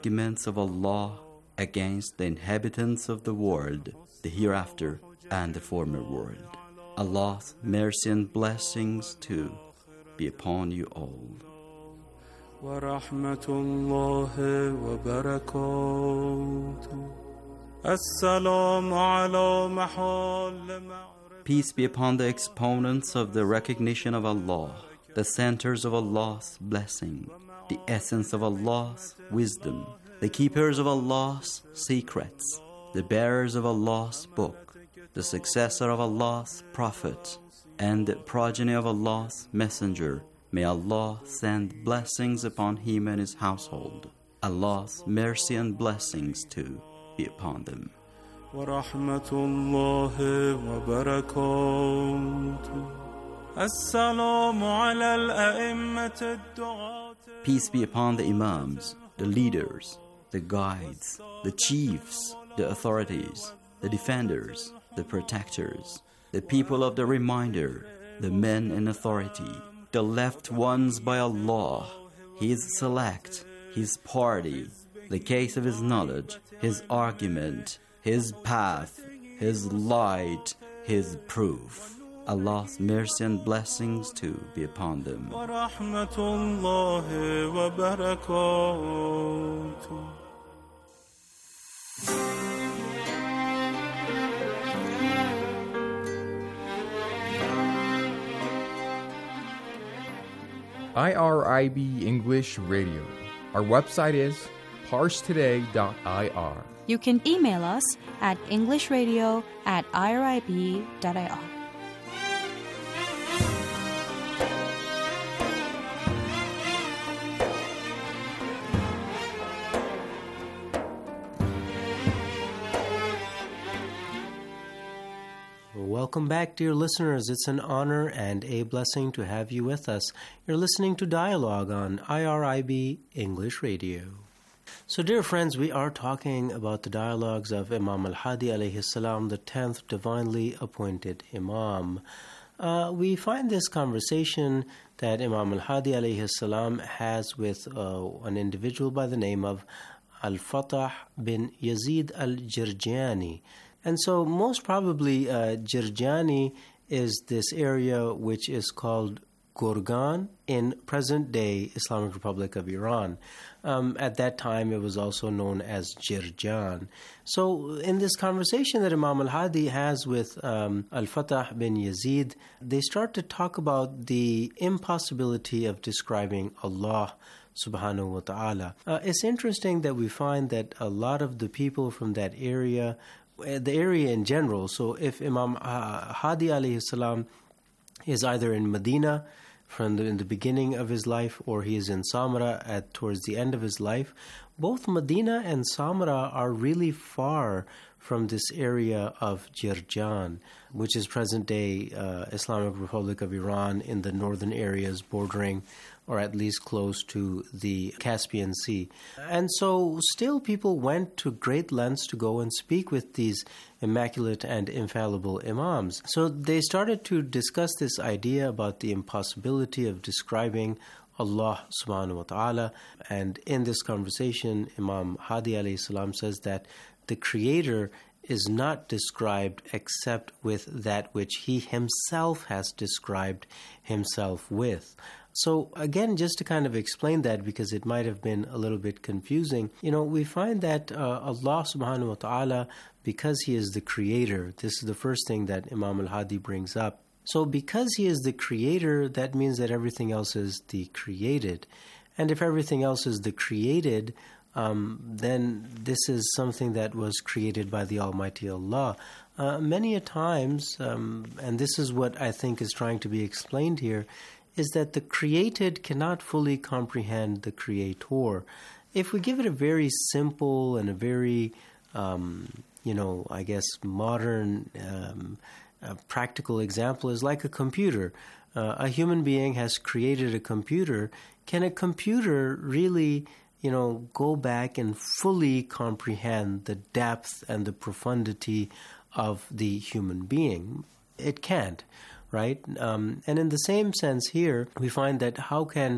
arguments of Allah against the inhabitants of the world, the hereafter and the former world. Allah's mercy and blessings too be upon you all. ورحمة الله وبركاته السلام على محال. Peace be upon the exponents of the recognition of Allah, the centers of Allah's blessing, the essence of Allah's wisdom, the keepers of Allah's secrets, the bearers of Allah's book, the successor of Allah's prophet, and the progeny of Allah's messenger. May Allah send blessings upon him and his household. Allah's mercy and blessings too be upon them. ورحمة الله وبركاته السلام على الأئمة الدعاة. Peace be upon the imams, the leaders, the guides, the chiefs, the authorities, the defenders, the protectors, the people of the reminder, the men in authority, the left ones by Allah, His select, His party, the case of His knowledge, His argument, His path, His light, His proof. Allah's mercy and blessings too be upon them. ورحمة الله وبركاته. IRIB English Radio. Our website is parstoday.ir. You can email us at englishradio@irib.ir. Welcome back, dear listeners. It's an honor and a blessing to have you with us. You're listening to Dialogue on IRIB English Radio. So, dear friends, we are talking about the dialogues of Imam al-Hadi alayhi salam, the 10th divinely appointed Imam. We find this conversation that Imam al-Hadi alayhi salam has with an individual by the name of Al-Fatah bin Yazid al-Jirjani. And so most probably Jirjani is this area which is called Gorgan in present-day Islamic Republic of Iran. At that time, it was also known as Jirjan. So in this conversation that Imam al-Hadi has with Al-Fatah bin Yazid, they start to talk about the impossibility of describing Allah subhanahu wa ta'ala. It's interesting that we find that a lot of the people from that area, the area in general, so if Imam Hadi alayhi salam is either in Medina in the beginning of his life, or he is in Samara towards the end of his life, both Medina and Samara are really far from this area of Jirjan, which is present-day Islamic Republic of Iran in the northern areas bordering or at least close to the Caspian Sea. And so still people went to great lengths to go and speak with these immaculate and infallible imams. So they started to discuss this idea about the impossibility of describing Allah subhanahu wa ta'ala. And in this conversation, Imam Hadi alayhi salam says that the Creator is not described except with that which He Himself has described Himself with. So again, just to kind of explain that, because it might have been a little bit confusing, we find that Allah subhanahu wa ta'ala, because He is the Creator, this is the first thing that Imam al-Hadi brings up. So because He is the Creator, that means that everything else is the created. And if everything else is the created, then this is something that was created by the Almighty Allah. Many a times, and this is what I think is trying to be explained here, is that the created cannot fully comprehend the Creator. If we give it a very simple and a very, I guess modern, practical example is like a computer. A human being has created a computer. Can a computer really go back and fully comprehend the depth and the profundity of the human being? It can't, right? And in the same sense here, we find that how can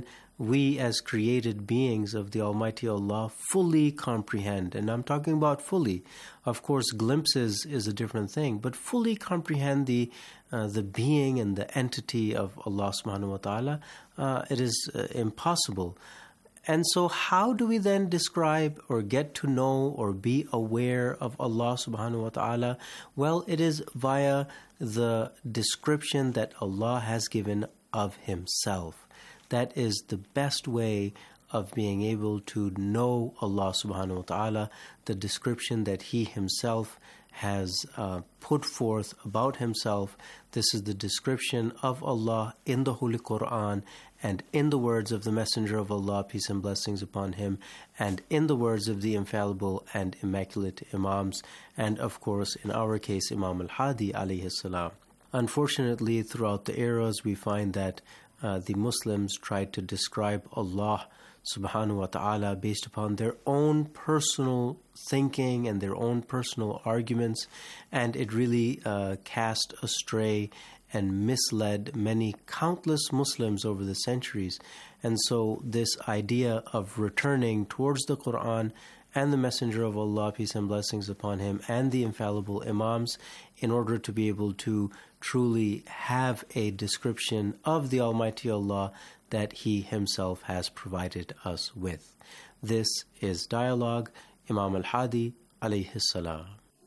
we as created beings of the Almighty Allah fully comprehend. And I'm talking about fully. Of course, glimpses is a different thing, but fully comprehend the being and the entity of Allah subhanahu wa ta'ala, it is impossible. And so how do we then describe or get to know or be aware of Allah subhanahu wa ta'ala? Well, it is via the description that Allah has given of Himself. That is the best way of being able to know Allah subhanahu wa ta'ala, the description that He Himself has put forth about Himself. This is the description of Allah in the Holy Quran and in the words of the Messenger of Allah, peace and blessings upon him, and in the words of the infallible and immaculate Imams, and of course, in our case, Imam al-Hadi alayhi salam. Unfortunately, throughout the eras, we find that the Muslims tried to describe Allah subhanahu wa ta'ala based upon their own personal thinking and their own personal arguments, and it really cast astray and misled many countless Muslims over the centuries. And so this idea of returning towards the Quran and the Messenger of Allah, peace and blessings upon him, and the infallible Imams, in order to be able to truly have a description of the Almighty Allah that He Himself has provided us with. This is Dialogue, Imam al-Hadi alayhi salam.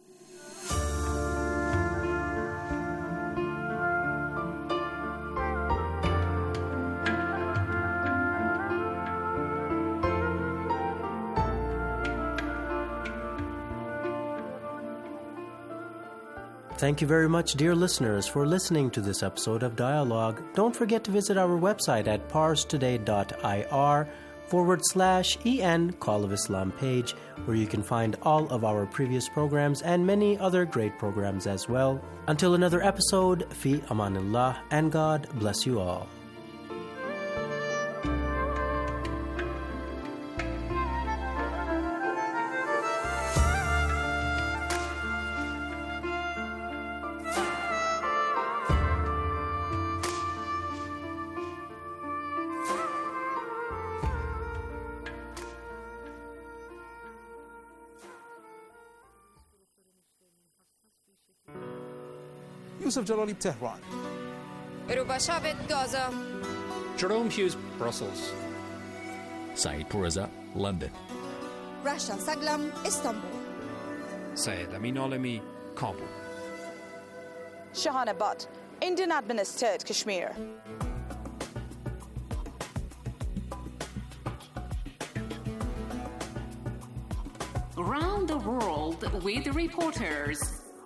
Thank you very much, dear listeners, for listening to this episode of Dialogue. Don't forget to visit our website at parstoday.ir/EN Call of Islam page, where you can find all of our previous programs and many other great programs as well. Until another episode, fi amanillah, and God bless you all. Yusuf Jalali, Tehran. Rubashavit, Gaza. Jerome Hughes, Brussels. Saeed Pourreza, London. Rasha Saglam, Istanbul. Syed Amin Alami, Kabul. Shahana Butt, Indian administered Kashmir. Around the world with reporters.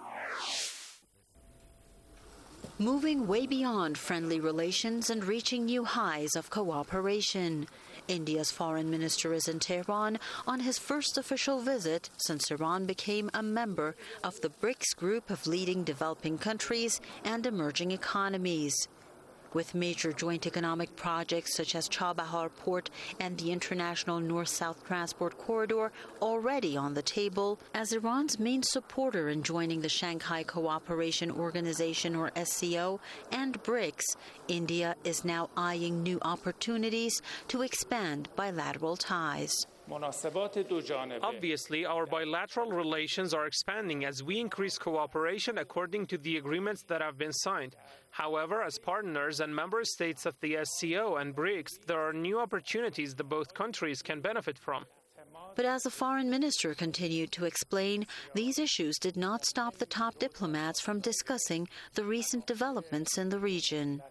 Moving way beyond friendly relations and reaching new highs of cooperation. India's foreign minister is in Tehran on his first official visit since Iran became a member of the BRICS group of leading developing countries and emerging economies. With major joint economic projects such as Chabahar Port and the International North-South Transport Corridor already on the table, as Iran's main supporter in joining the Shanghai Cooperation Organization, or SCO, and BRICS, India is now eyeing new opportunities to expand bilateral ties. Obviously, our bilateral relations are expanding as we increase cooperation according to the agreements that have been signed. However, as partners and member states of the SCO and BRICS, there are new opportunities that both countries can benefit from. But as the foreign minister continued to explain, these issues did not stop the top diplomats from discussing the recent developments in the region.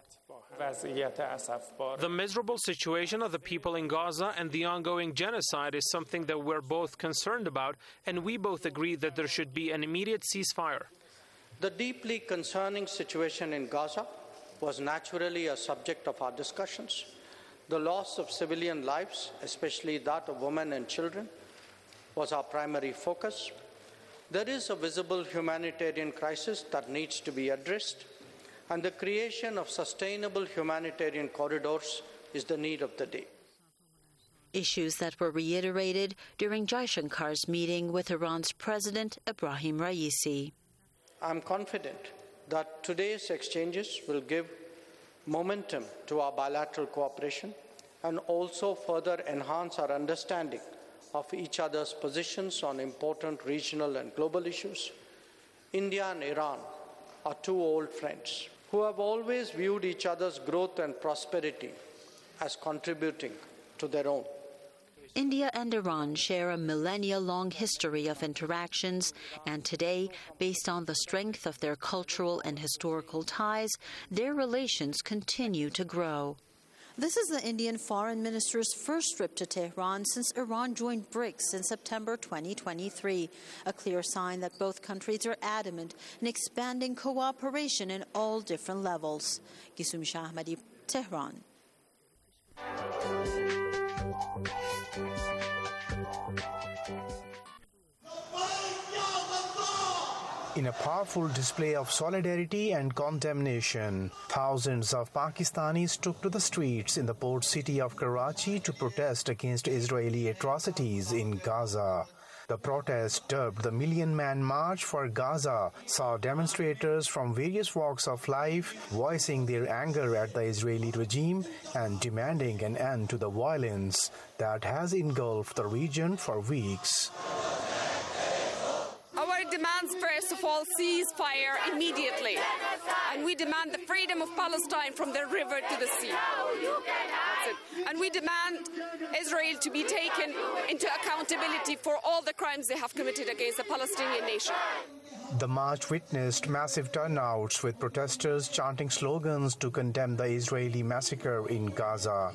The miserable situation of the people in Gaza and the ongoing genocide is something that we're both concerned about, and we both agree that there should be an immediate ceasefire. The deeply concerning situation in Gaza was naturally a subject of our discussions. The loss of civilian lives, especially that of women and children, was our primary focus. There is a visible humanitarian crisis that needs to be addressed, and the creation of sustainable humanitarian corridors is the need of the day. Issues that were reiterated during Jaishankar's meeting with Iran's President Ebrahim Raisi. I'm confident that today's exchanges will give momentum to our bilateral cooperation and also further enhance our understanding of each other's positions on important regional and global issues. India and Iran are two old friends who have always viewed each other's growth and prosperity as contributing to their own. India and Iran share a millennia-long history of interactions, and today, based on the strength of their cultural and historical ties, their relations continue to grow. This is the Indian foreign minister's first trip to Tehran since Iran joined BRICS in September 2023, a clear sign that both countries are adamant in expanding cooperation in all different levels. Gisum Shahmadi, Tehran. In a powerful display of solidarity and condemnation, thousands of Pakistanis took to the streets in the port city of Karachi to protest against Israeli atrocities in Gaza. The protest, dubbed the Million Man March for Gaza, saw demonstrators from various walks of life voicing their anger at the Israeli regime and demanding an end to the violence that has engulfed the region for weeks. Our demands, first of all, ceasefire immediately. And we demand the freedom of Palestine from the river to the sea. That's it. And we demand Israel to be taken into accountability for all the crimes they have committed against the Palestinian nation. The march witnessed massive turnouts with protesters chanting slogans to condemn the Israeli massacre in Gaza.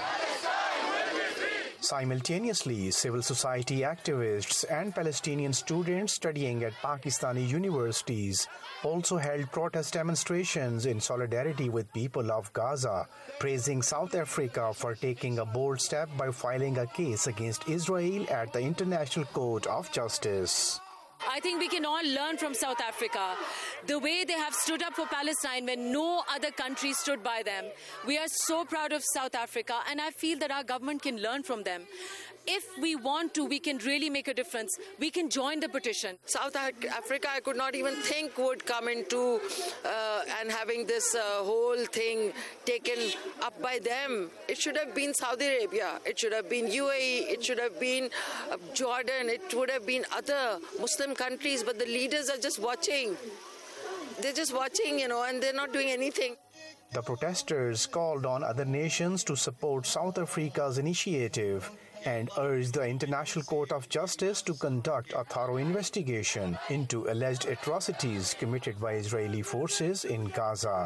Simultaneously, civil society activists and Palestinian students studying at Pakistani universities also held protest demonstrations in solidarity with people of Gaza, praising South Africa for taking a bold step by filing a case against Israel at the International Court of Justice. I think we can all learn from South Africa, the way they have stood up for Palestine when no other country stood by them. We are so proud of South Africa, and I feel that our government can learn from them. If we want to, we can really make a difference. We can join the petition. South Africa, I could not even think would come into and having this whole thing taken up by them. It should have been Saudi Arabia. It should have been UAE. It should have been Jordan. It would have been other Muslim countries, but the leaders are just watching. They're just watching, and they're not doing anything. The protesters called on other nations to support South Africa's initiative and urged the International Court of Justice to conduct a thorough investigation into alleged atrocities committed by Israeli forces in Gaza.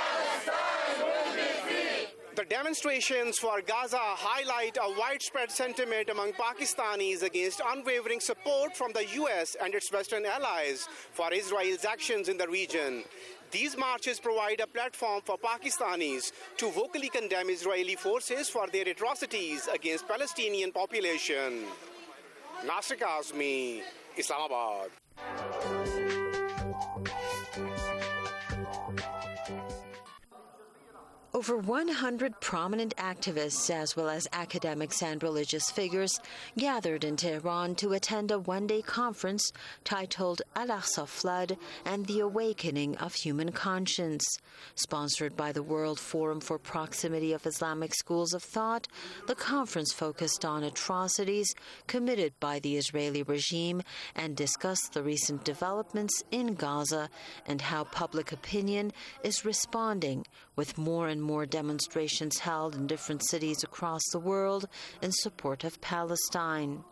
The demonstrations for Gaza highlight a widespread sentiment among Pakistanis against unwavering support from the U.S. and its Western allies for Israel's actions in the region. These marches provide a platform for Pakistanis to vocally condemn Israeli forces for their atrocities against Palestinian population. Nasir Kazmi, Islamabad. Over 100 prominent activists, as well as academics and religious figures, gathered in Tehran to attend a one-day conference titled Al-Aqsa Flood and the Awakening of Human Conscience. Sponsored by the World Forum for Proximity of Islamic Schools of Thought, the conference focused on atrocities committed by the Israeli regime and discussed the recent developments in Gaza and how public opinion is responding, with more and more demonstrations held in different cities across the world in support of Palestine.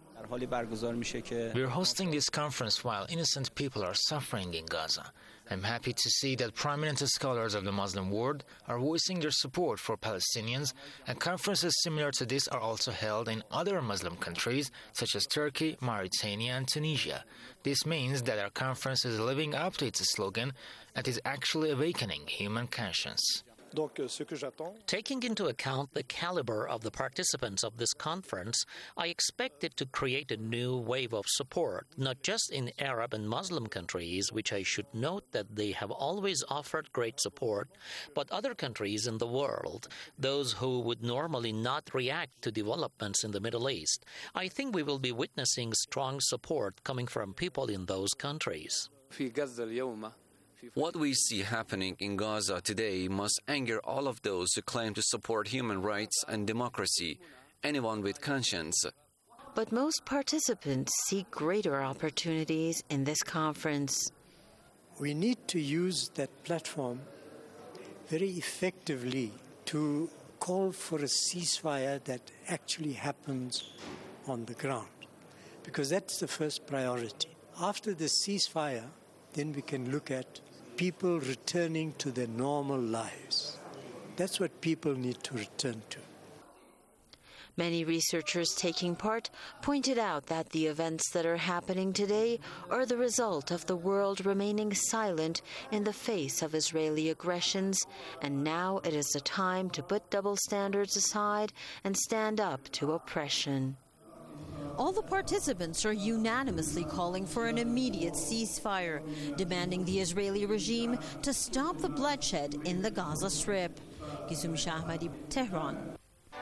We're hosting this conference while innocent people are suffering in Gaza. I'm happy to see that prominent scholars of the Muslim world are voicing their support for Palestinians, and conferences similar to this are also held in other Muslim countries such as Turkey, Mauritania, and Tunisia. This means that our conference is living up to its slogan and is actually awakening human conscience. Taking into account the caliber of the participants of this conference, I expect it to create a new wave of support, not just in Arab and Muslim countries, which I should note that they have always offered great support, but other countries in the world, those who would normally not react to developments in the Middle East. I think we will be witnessing strong support coming from people in those countries. What we see happening in Gaza today must anger all of those who claim to support human rights and democracy, anyone with conscience. But most participants see greater opportunities in this conference. We need to use that platform very effectively to call for a ceasefire that actually happens on the ground, because that's the first priority. After the ceasefire, then we can look at people returning to their normal lives. That's what people need to return to. Many researchers taking part pointed out that the events that are happening today are the result of the world remaining silent in the face of Israeli aggressions, and now it is the time to put double standards aside and stand up to oppression. All the participants are unanimously calling for an immediate ceasefire, demanding the Israeli regime to stop the bloodshed in the Gaza Strip. Gizum Shahmadi, Tehran.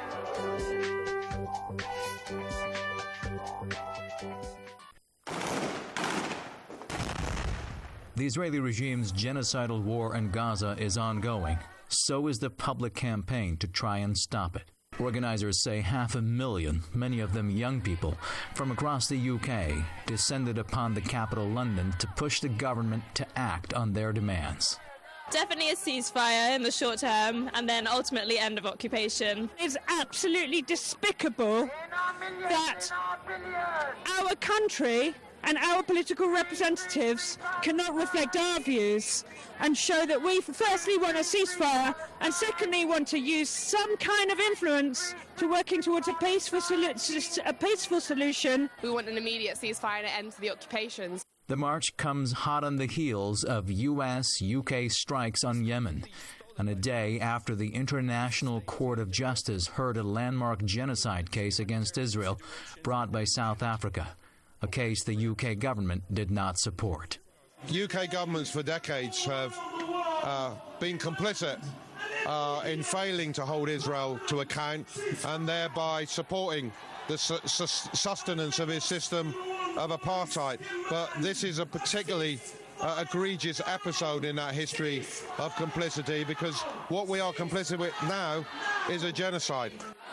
The Israeli regime's genocidal war in Gaza is ongoing. So is the public campaign to try and stop it. Organizers say 500,000, many of them young people, from across the UK, descended upon the capital London to push the government to act on their demands. Definitely a ceasefire in the short term, and then ultimately end of occupation. It's absolutely despicable that our country and our political representatives cannot reflect our views and show that we firstly want a ceasefire and secondly want to use some kind of influence to working towards a peaceful solution. We want an immediate ceasefire and an end to the occupations. The march comes hot on the heels of US-UK strikes on Yemen, and a day after the International Court of Justice heard a landmark genocide case against Israel brought by South Africa, a case the UK government did not support. UK governments for decades have been complicit in failing to hold Israel to account and thereby supporting the sustenance of his system of apartheid. But this is a particularly egregious episode in that history of complicity, because what we are complicit with now is a genocide.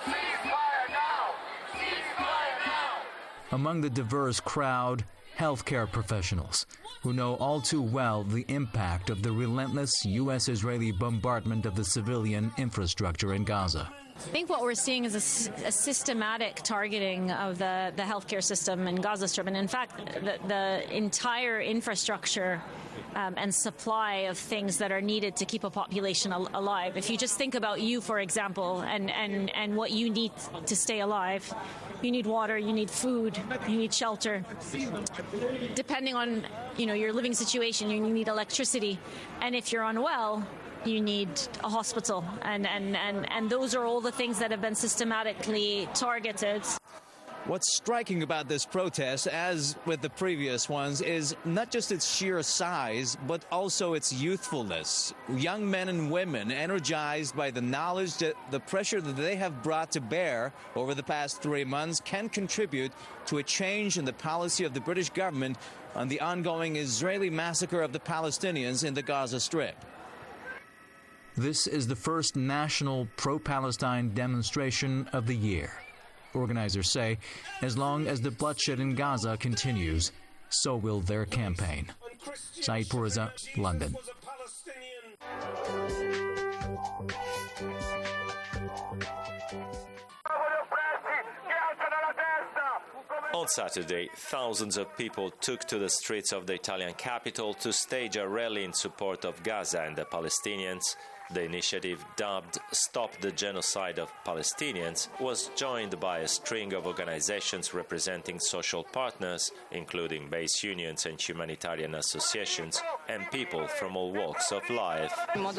Among the diverse crowd, healthcare professionals who know all too well the impact of the relentless U.S.-Israeli bombardment of the civilian infrastructure in Gaza. I think what we're seeing is a systematic targeting of the healthcare system in Gaza Strip, and in fact, the entire infrastructure and supply of things that are needed to keep a population alive. If you just think about you, for example, and what you need to stay alive, you need water, you need food, you need shelter. Depending on your living situation, you need electricity, and if you're unwell, you need a hospital, and those are all the things that have been systematically targeted. What's striking about this protest, as with the previous ones, is not just its sheer size, but also its youthfulness. Young men and women energized by the knowledge that the pressure that they have brought to bear over the past 3 months can contribute to a change in the policy of the British government on the ongoing Israeli massacre of the Palestinians in the Gaza Strip. This is the first national pro-Palestine demonstration of the year. Organizers say as long as the bloodshed in Gaza continues, so will their campaign. Saeed Pourreza, London. On Saturday, thousands of people took to the streets of the Italian capital to stage a rally in support of Gaza and the Palestinians. The initiative, dubbed Stop the Genocide of Palestinians, was joined by a string of organizations representing social partners, including base unions and humanitarian associations, and people from all walks of life.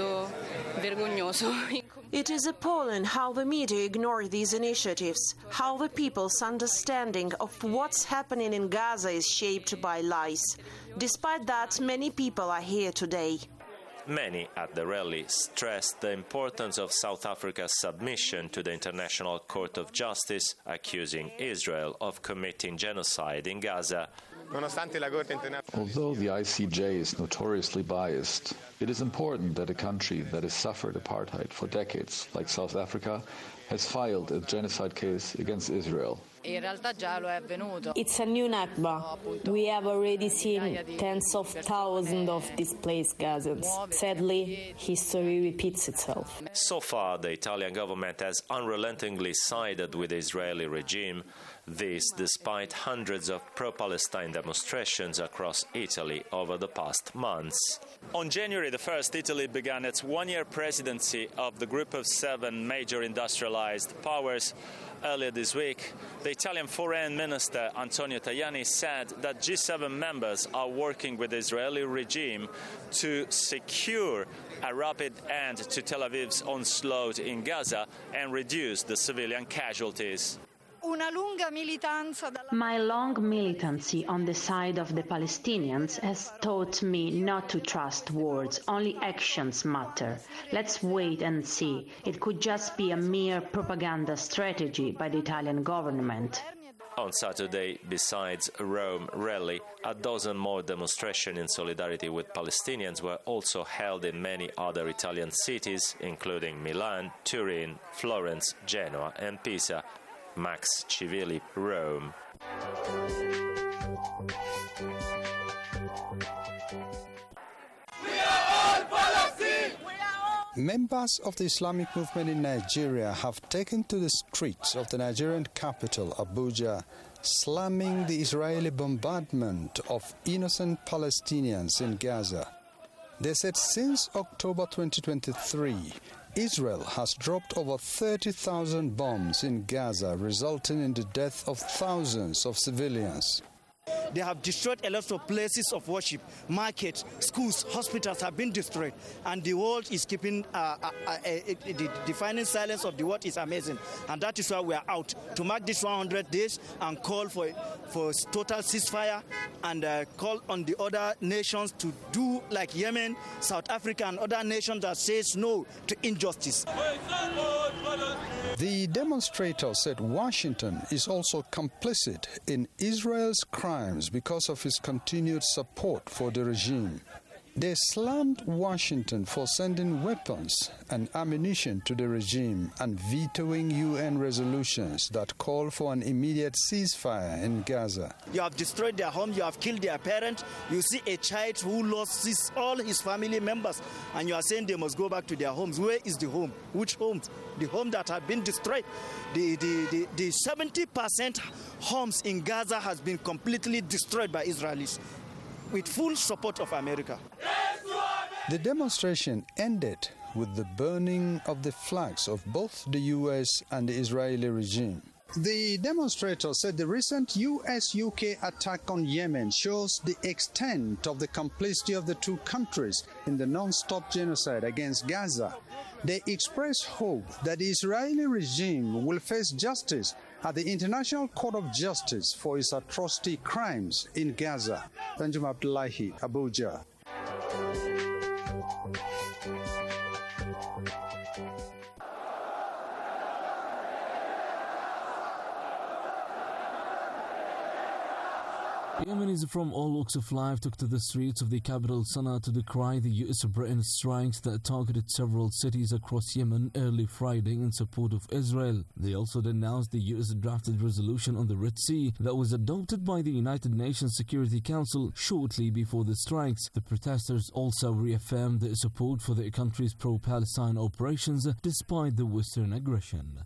It is appalling how the media ignore these initiatives, how the people's understanding of what's happening in Gaza is shaped by lies. Despite that, many people are here today. Many at the rally stressed the importance of South Africa's submission to the International Court of Justice, accusing Israel of committing genocide in Gaza. Although the ICJ is notoriously biased, it is important that a country that has suffered apartheid for decades, like South Africa, has filed a genocide case against Israel. It's a new Nakba. We have already seen tens of thousands of displaced Gazans. Sadly, history repeats itself. So far, the Italian government has unrelentingly sided with the Israeli regime. This despite hundreds of pro-Palestine demonstrations across Italy over the past months. On January the 1st, Italy began its one-year presidency of the Group of 7 major industrialized powers. Earlier this week, the Italian Foreign Minister Antonio Tajani said that G7 members are working with the Israeli regime to secure a rapid end to Tel Aviv's onslaught in Gaza and reduce the civilian casualties. My long militancy on the side of the Palestinians has taught me not to trust words, only actions matter. Let's wait and see. It could just be a mere propaganda strategy by the Italian government. On Saturday, besides Rome rally, a dozen more demonstrations in solidarity with Palestinians were also held in many other Italian cities, including Milan, Turin, Florence, Genoa and Pisa. Max Civilli, Rome. Members of the Islamic movement in Nigeria have taken to the streets of the Nigerian capital, Abuja, slamming the Israeli bombardment of innocent Palestinians in Gaza. They said since October 2023, Israel has dropped over 30,000 bombs in Gaza, resulting in the death of thousands of civilians. They have destroyed a lot of places of worship, markets, schools, hospitals have been destroyed, and the world is keeping the defining silence of the world is amazing, and that is why we are out to mark this 100 days and call for total ceasefire and call on the other nations to do like Yemen, South Africa, and other nations that says no to injustice. The demonstrators said Washington is also complicit in Israel's crimes because of its continued support for the regime. They slammed Washington for sending weapons and ammunition to the regime and vetoing UN resolutions that call for an immediate ceasefire in Gaza. You have destroyed their home, you have killed their parents. You see a child who lost all his family members, and you are saying they must go back to their homes. Where is the home? Which homes? The home that have been destroyed. The 70% homes in Gaza has been completely destroyed by Israelis, with full support of America. The demonstration ended with the burning of the flags of both the U.S. and the Israeli regime. The demonstrators said the recent U.S.-UK attack on Yemen shows the extent of the complicity of the two countries in the non-stop genocide against Gaza. They express hope that the Israeli regime will face justice at the International Court of Justice for its atrocity crimes in Gaza. Tanjum Abdullahi, Abuja. Yemenis from all walks of life took to the streets of the capital Sana'a to decry the U.S.-Britain strikes that targeted several cities across Yemen early Friday in support of Israel. They also denounced the U.S. drafted resolution on the Red Sea that was adopted by the United Nations Security Council shortly before the strikes. The protesters also reaffirmed their support for their country's pro-Palestine operations despite the Western aggression.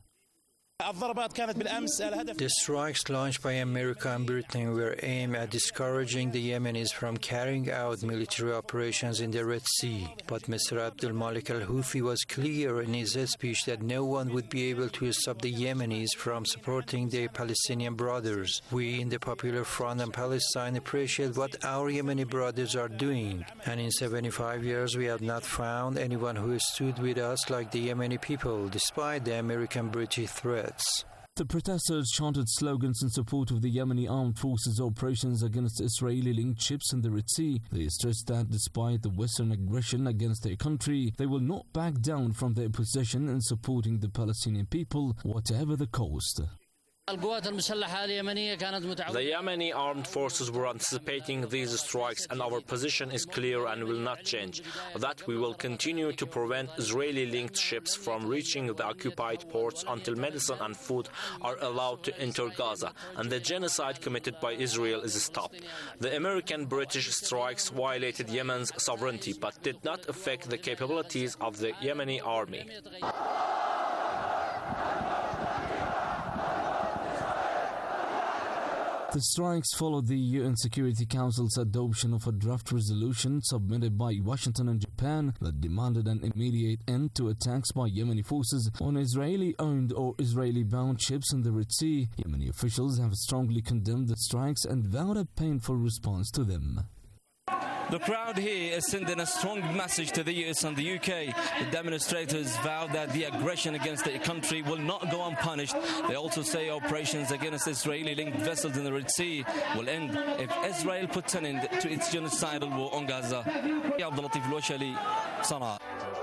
The strikes launched by America and Britain were aimed at discouraging the Yemenis from carrying out military operations in the Red Sea. But Mr. Abdul Malik al-Houthi was clear in his speech that no one would be able to stop the Yemenis from supporting their Palestinian brothers. We in the Popular Front and Palestine appreciate what our Yemeni brothers are doing. And in 75 years we have not found anyone who stood with us like the Yemeni people, despite the American-British threat. The protesters chanted slogans in support of the Yemeni armed forces' operations against Israeli-linked ships in the Red Sea. They stressed that despite the Western aggression against their country, they will not back down from their position in supporting the Palestinian people, whatever the cost. The Yemeni armed forces were anticipating these strikes, and our position is clear and will not change. That we will continue to prevent Israeli-linked ships from reaching the occupied ports until medicine and food are allowed to enter Gaza, and the genocide committed by Israel is stopped. The American-British strikes violated Yemen's sovereignty, but did not affect the capabilities of the Yemeni army. The strikes followed the UN Security Council's adoption of a draft resolution submitted by Washington and Japan that demanded an immediate end to attacks by Yemeni forces on Israeli-owned or Israeli-bound ships in the Red Sea. Yemeni officials have strongly condemned the strikes and vowed a painful response to them. The crowd here is sending a strong message to the US and the UK. The demonstrators vow that the aggression against their country will not go unpunished. They also say operations against Israeli-linked vessels in the Red Sea will end if Israel puts an end to its genocidal war on Gaza. Abdulatif Loshali, Sana'a.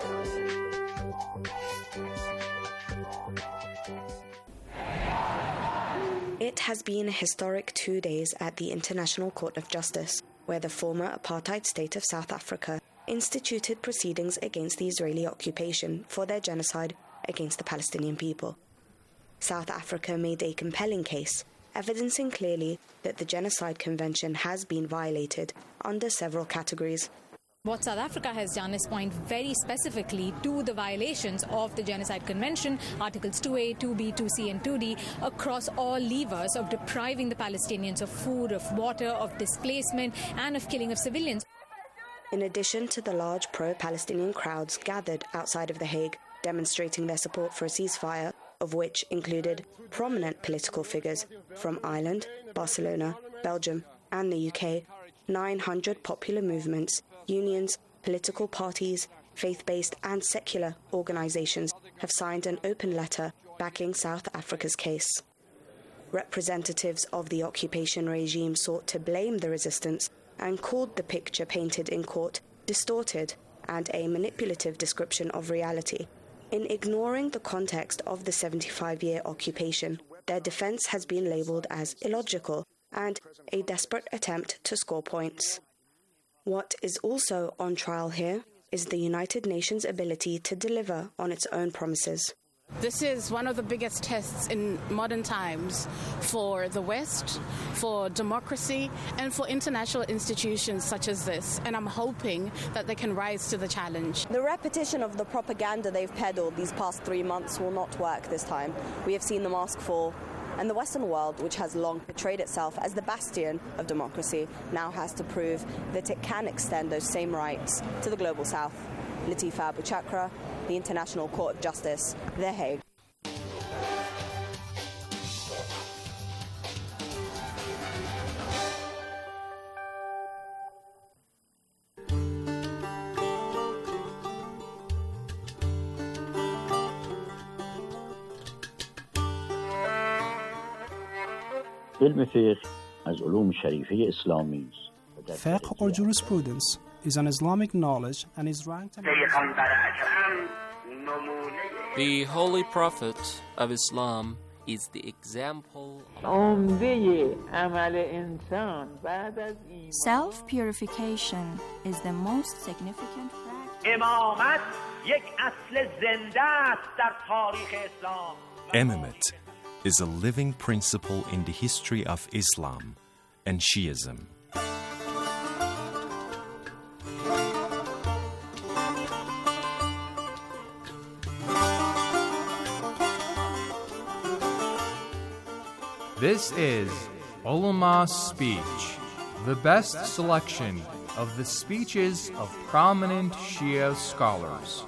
It has been a historic 2 days at the International Court of Justice, where the former apartheid state of South Africa instituted proceedings against the Israeli occupation for their genocide against the Palestinian people. South Africa made a compelling case, evidencing clearly that the Genocide Convention has been violated under several categories. What South Africa has done is point very specifically to the violations of the Genocide Convention, Articles 2A, 2B, 2C and 2D, across all levers of depriving the Palestinians of food, of water, of displacement and of killing of civilians. In addition to the large pro-Palestinian crowds gathered outside of The Hague, demonstrating their support for a ceasefire, of which included prominent political figures from Ireland, Barcelona, Belgium and the UK, 900 popular movements, unions, political parties, faith-based and secular organisations have signed an open letter backing South Africa's case. Representatives of the occupation regime sought to blame the resistance and called the picture painted in court distorted and a manipulative description of reality. In ignoring the context of the 75-year occupation, their defence has been labelled as illogical and a desperate attempt to score points. What is also on trial here is the United Nations' ability to deliver on its own promises. This is one of the biggest tests in modern times for the West, for democracy, and for international institutions such as this. And I'm hoping that they can rise to the challenge. The repetition of the propaganda they've peddled these past 3 months will not work this time. We have seen the mask fall. And the Western world, which has long portrayed itself as the bastion of democracy, now has to prove that it can extend those same rights to the global south. Latifa Abuchakra, the International Court of Justice, The Hague. Fiqh or jurisprudence is an Islamic knowledge and is ranked. The Holy Prophet of Islam is the example. Self-purification is the most significant practice. Imamate is a living principle in the history of Islam and Shiism. This is Ulama Speech, the best selection of the speeches of prominent Shia scholars.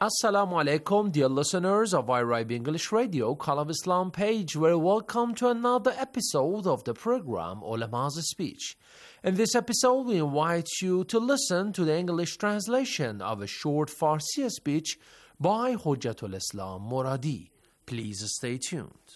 Assalamu alaikum, dear listeners of IRIB English Radio, Call of Islam page. Very welcome to another episode of the program Ulama's Speech. In this episode, we invite you to listen to the English translation of a short Farsi speech by Hujjatul Islam Moradi. Please stay tuned.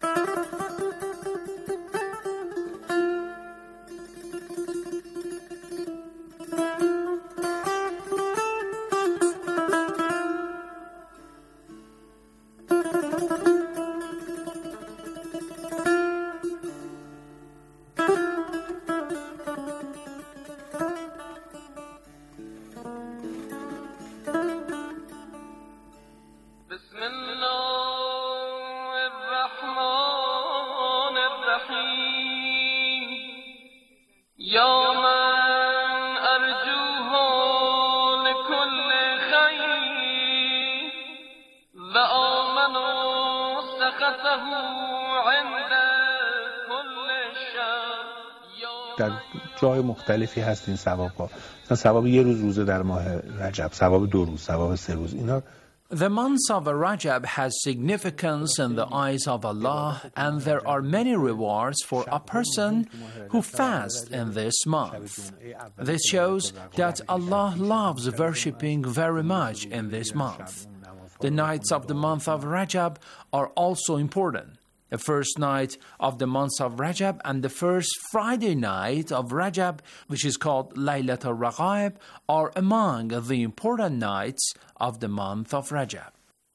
در جای مختلفی هست این ثواب‌ها. مثلا ثواب یه روز روزه در ماه رجب، ثواب 2 روز، ثواب 3 روز. اینا The month of Rajab has significance in the eyes of Allah, and there are many rewards for a person who fasts in this month. This shows that Allah loves worshipping very much in this month. The nights of the month of Rajab are also important. The first night of the month of Rajab and the first Friday night of Rajab, which is called Laylat al-Raghaib, are among the important nights of the month of Rajab.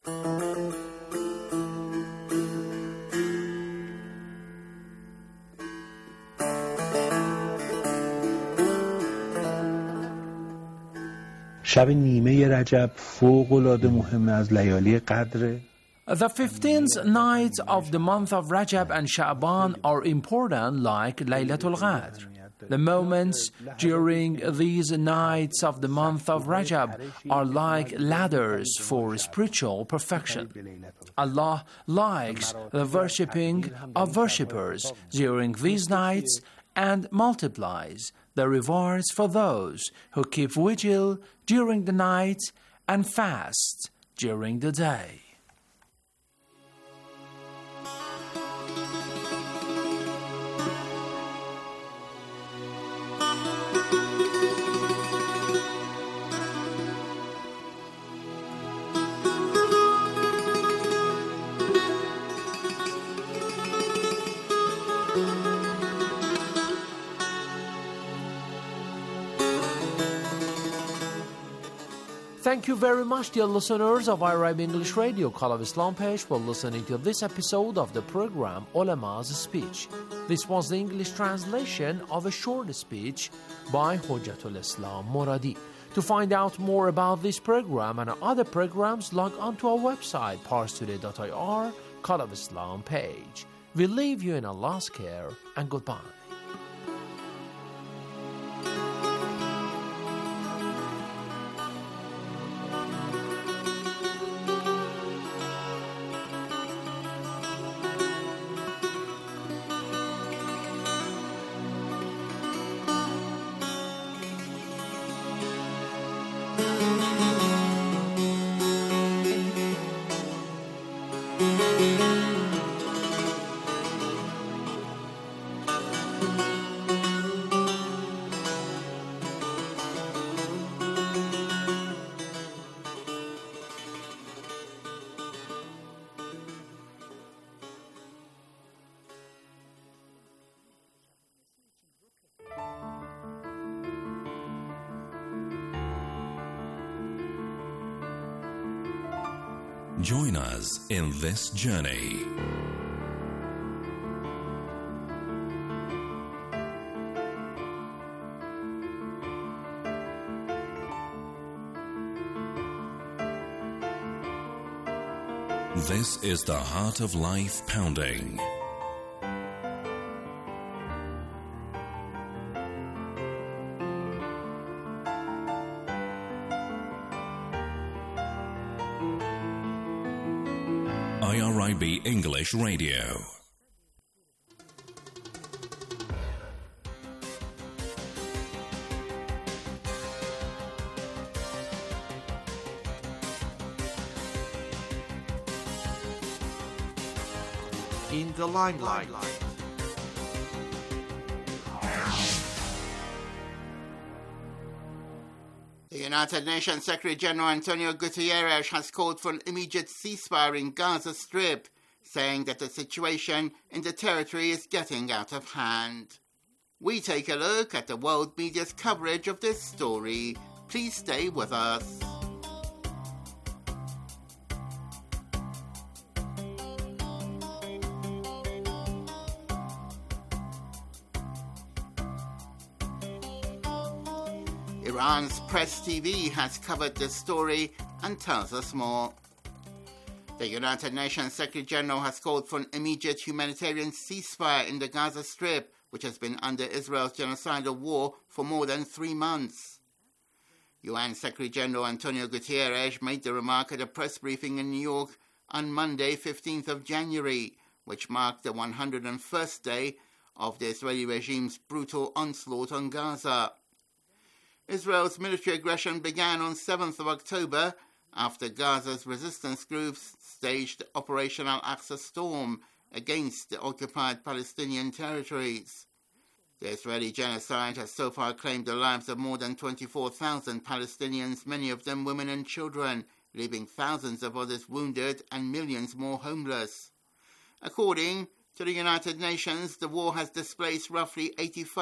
شب نیمه رجب فوق‌العاده مهمه، از لیالی قدره. The 15th nights of the month of Rajab and Sha'ban are important like Laylatul Qadr. The moments during these nights of the month of Rajab are like ladders for spiritual perfection. Allah likes the worshipping of worshippers during these nights and multiplies the rewards for those who keep vigil during the night and fast during the day. Thank you very much, dear listeners of IRIB English Radio, Call of Islam page, for listening to this episode of the program Ulama's Speech. This was the English translation of a short speech by Hujjatul Islam Moradi. To find out more about this program and other programs, log on to our website, parstoday.ir, Call of Islam page. We leave you in Allah's care, and goodbye. Join us in this journey. This is the Heart of Life Pounding. IRIB English Radio. in the limelight. The United Nations Secretary-General Antonio Guterres has called for an immediate ceasefire in Gaza Strip, saying that the situation in the territory is getting out of hand. We take a look at the world media's coverage of this story. Please stay with us. Iran's Press TV has covered this story and tells us more. The United Nations Secretary-General has called for an immediate humanitarian ceasefire in the Gaza Strip, which has been under Israel's genocidal war for more than 3 months. UN Secretary-General Antonio Guterres made the remark at a press briefing in New York on Monday, 15th of January, which marked the 101st day of the Israeli regime's brutal onslaught on Gaza. Israel's military aggression began on 7th of October after Gaza's resistance groups staged Operation Al-Aqsa Storm against the occupied Palestinian territories. The Israeli genocide has so far claimed the lives of more than 24,000 Palestinians, many of them women and children, leaving thousands of others wounded and millions more homeless. According to the United Nations, the war has displaced roughly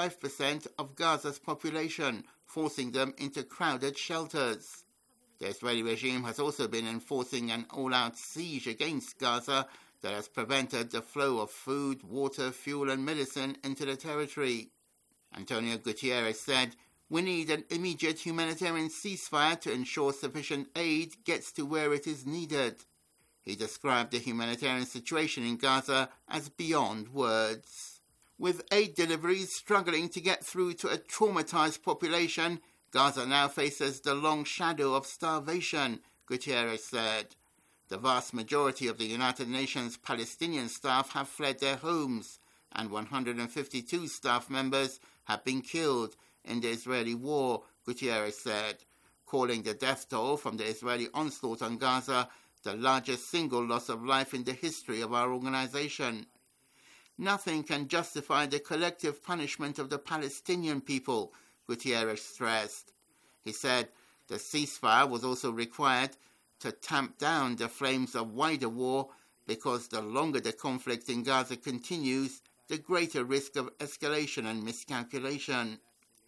85% of Gaza's population, forcing them into crowded shelters. The Israeli regime has also been enforcing an all-out siege against Gaza that has prevented the flow of food, water, fuel and medicine into the territory. Antonio Guterres said, "We need an immediate humanitarian ceasefire to ensure sufficient aid gets to where it is needed." He described the humanitarian situation in Gaza as beyond words. With aid deliveries struggling to get through to a traumatized population, Gaza now faces the long shadow of starvation, Guterres said. The vast majority of the United Nations Palestinian staff have fled their homes, and 152 staff members have been killed in the Israeli war, Guterres said, calling the death toll from the Israeli onslaught on Gaza the largest single loss of life in the history of our organization. Nothing can justify the collective punishment of the Palestinian people, Guterres stressed. He said the ceasefire was also required to tamp down the flames of wider war because the longer the conflict in Gaza continues, the greater risk of escalation and miscalculation.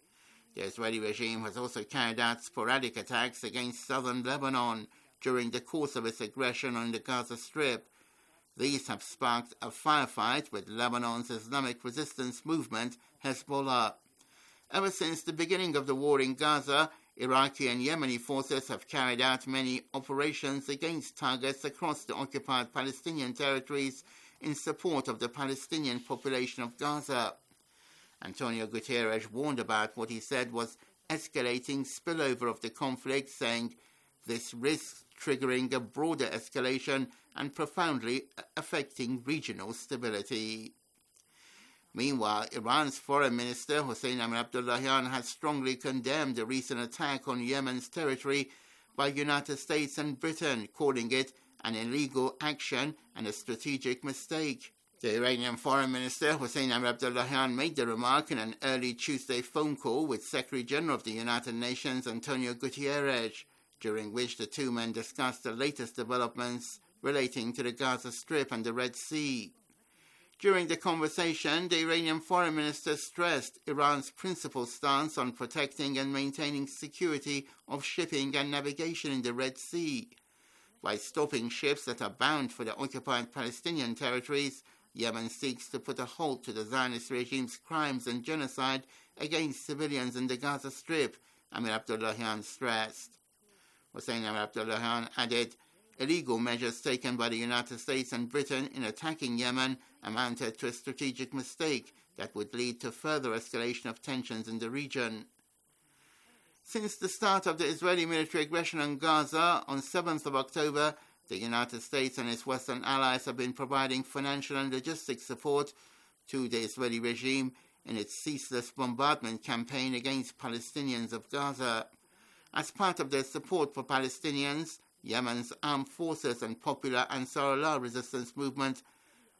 The Israeli regime has also carried out sporadic attacks against southern Lebanon during the course of its aggression on the Gaza Strip. These have sparked a firefight with Lebanon's Islamic resistance movement, Hezbollah. Ever since the beginning of the war in Gaza, Iraqi and Yemeni forces have carried out many operations against targets across the occupied Palestinian territories in support of the Palestinian population of Gaza. Antonio Guterres warned about what he said was escalating spillover of the conflict, saying this risks triggering a broader escalation and profoundly affecting regional stability. Meanwhile, Iran's Foreign Minister Hossein Amir-Abdollahian has strongly condemned the recent attack on Yemen's territory by the United States and Britain, calling it an illegal action and a strategic mistake. The Iranian Foreign Minister Hossein Amir-Abdollahian made the remark in an early Tuesday phone call with Secretary-General of the United Nations Antonio Guterres, during which the two men discussed the latest developments relating to the Gaza Strip and the Red Sea. During the conversation, the Iranian foreign minister stressed Iran's principled stance on protecting and maintaining security of shipping and navigation in the Red Sea. By stopping ships that are bound for the occupied Palestinian territories, Yemen seeks to put a halt to the Zionist regime's crimes and genocide against civilians in the Gaza Strip, Amir-Abdollahian stressed. Hossein Amir-Abdollahian added, illegal measures taken by the United States and Britain in attacking Yemen amounted to a strategic mistake that would lead to further escalation of tensions in the region. Since the start of the Israeli military aggression on Gaza on 7th of October, the United States and its Western allies have been providing financial and logistic support to the Israeli regime in its ceaseless bombardment campaign against Palestinians of Gaza. As part of their support for Palestinians, Yemen's armed forces and popular Ansar Allah resistance movement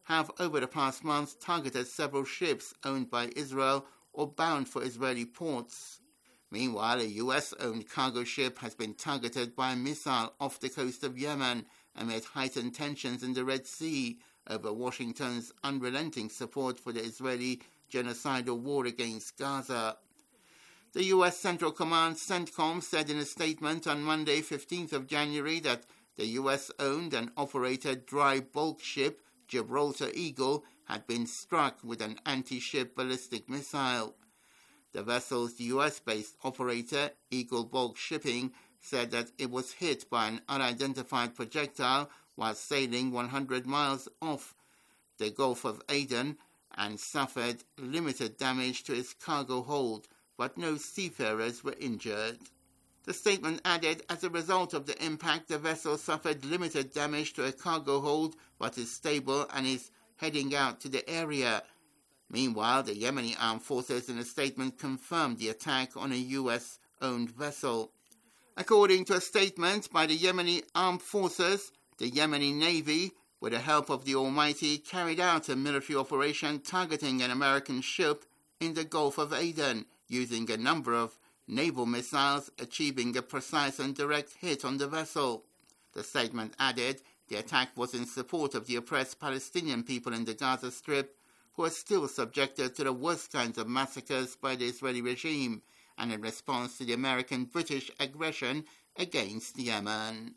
have over the past months targeted several ships owned by Israel or bound for Israeli ports. Meanwhile, a US-owned cargo ship has been targeted by a missile off the coast of Yemen amid heightened tensions in the Red Sea over Washington's unrelenting support for the Israeli genocidal war against Gaza. The U.S. Central Command CENTCOM said in a statement on Monday, 15th of January, that the U.S.-owned and operated dry bulk ship Gibraltar Eagle had been struck with an anti-ship ballistic missile. The vessel's U.S.-based operator, Eagle Bulk Shipping, said that it was hit by an unidentified projectile while sailing 100 miles off the Gulf of Aden and suffered limited damage to its cargo hold, but no seafarers were injured. The statement added, as a result of the impact, the vessel suffered limited damage to a cargo hold, but is stable and is heading out to the area. Meanwhile, the Yemeni armed forces in a statement confirmed the attack on a U.S.-owned vessel. According to a statement by the Yemeni armed forces, the Yemeni Navy, with the help of the Almighty, carried out a military operation targeting an American ship in the Gulf of Aden, using a number of naval missiles, achieving a precise and direct hit on the vessel. The statement added, the attack was in support of the oppressed Palestinian people in the Gaza Strip, who are still subjected to the worst kinds of massacres by the Israeli regime, and in response to the American-British aggression against Yemen.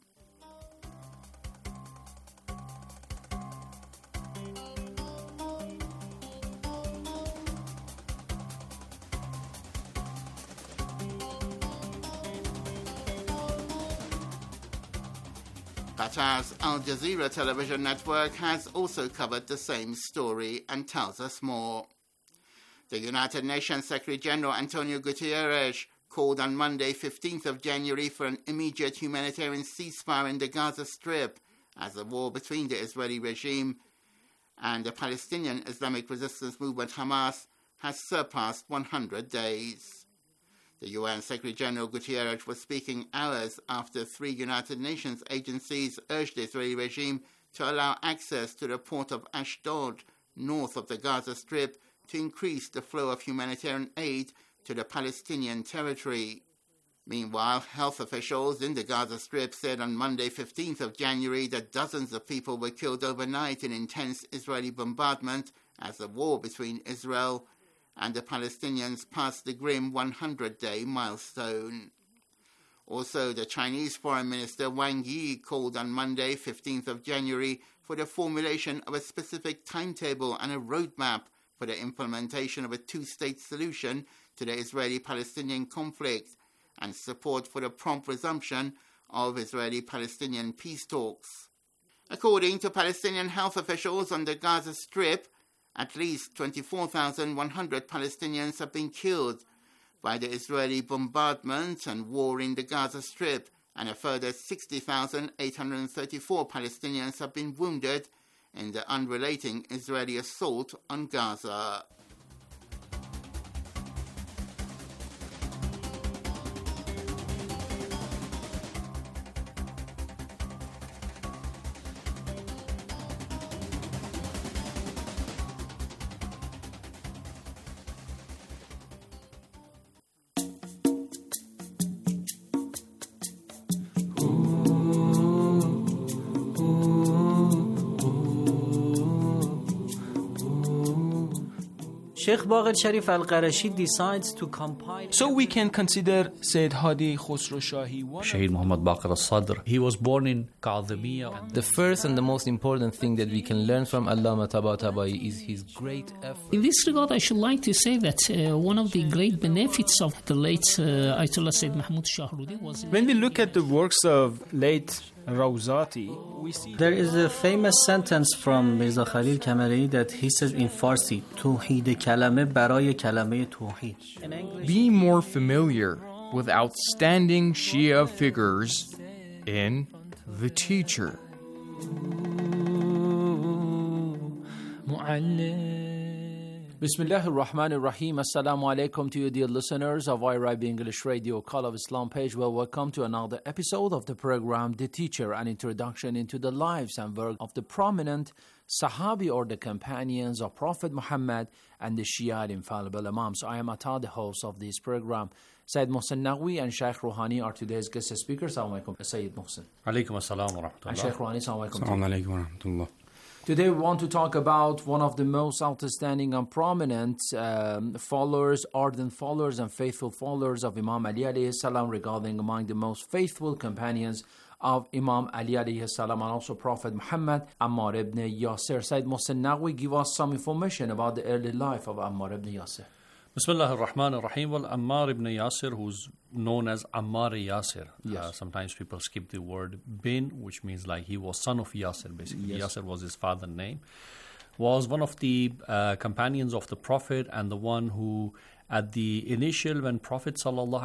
Qatar's Al Jazeera television network has also covered the same story and tells us more. The United Nations Secretary-General Antonio Guterres called on Monday, 15th of January, for an immediate humanitarian ceasefire in the Gaza Strip as the war between the Israeli regime and the Palestinian Islamic Resistance Movement Hamas has surpassed 100 days. The UN Secretary-General Guterres was speaking hours after 3 United Nations agencies urged the Israeli regime to allow access to the port of Ashdod, north of the Gaza Strip, to increase the flow of humanitarian aid to the Palestinian territory. Meanwhile, health officials in the Gaza Strip said on Monday, 15th of January, that dozens of people were killed overnight in intense Israeli bombardment as the war between Israel and the Palestinians passed the grim 100-day milestone. Also, the Chinese Foreign Minister Wang Yi called on Monday, 15th of January, for the formulation of a specific timetable and a roadmap for the implementation of a two-state solution to the Israeli-Palestinian conflict and support for the prompt resumption of Israeli-Palestinian peace talks. According to Palestinian health officials on the Gaza Strip, at least 24,100 Palestinians have been killed by the Israeli bombardment and war in the Gaza Strip, and a further 60,834 Palestinians have been wounded in the unrelenting Israeli assault on Gaza. Sheikh Baqir Sharif Al-Qarashi decides to compile. So we can consider Sayyid Hadi Khosrow Shahi. Shahid Muhammad Baqir al-Sadr. He was born in Kadhimiya. The first and the most important thing that we can learn from Allama Tabatabai is his great effort. In this regard, I should like to say that one of the great benefits of the late Ayatollah Sayyid Mahmoud Shahrudi was... When we look at the works of late Rawzati, we see... There is a famous sentence from Mirza Khalil Kamari that he says in Farsi, Tawheed kalame baraye kalame tawheed. Be more familiar with outstanding Shia figures in The Teacher. Bismillahir Rahmanir Rahim. Assalamu alaikum to you, dear listeners of IRIB English Radio Call of Islam page. Well, welcome to another episode of the program, The Teacher, an introduction into the lives and work of the prominent Sahabi or the companions of Prophet Muhammad and the Shia infallible Imams. I am Atta, the host of this program. Sayyid Mohsen Naqvi and Shaykh Rouhani are today's guest speakers. Assalamu alaikum, Sayyid Mohsen. Alaikum assalam wa rahmatullah. And Shaykh Rouhani, assalamu alaikum. Assalamu alaikum wa rahmatullah. Today we want to talk about one of the most outstanding and prominent followers, ardent followers and faithful followers of Imam Ali alayhi salam, regarding among the most faithful companions of Imam Ali alayhi salam and also Prophet Muhammad, Ammar ibn Yasir. Sayyid Mohsen Naqvi, give us some information about the early life of Ammar ibn Yasir. Bismillah ar-Rahman ar-Rahim. Well, Ammar ibn Yasir, who's known as Ammar Yasir. Yes. Sometimes people skip the word bin, which means like he was son of Yasir, basically. Yes. Yasir was his father's name. Was one of the companions of the Prophet and the one who, at the initial, when Prophet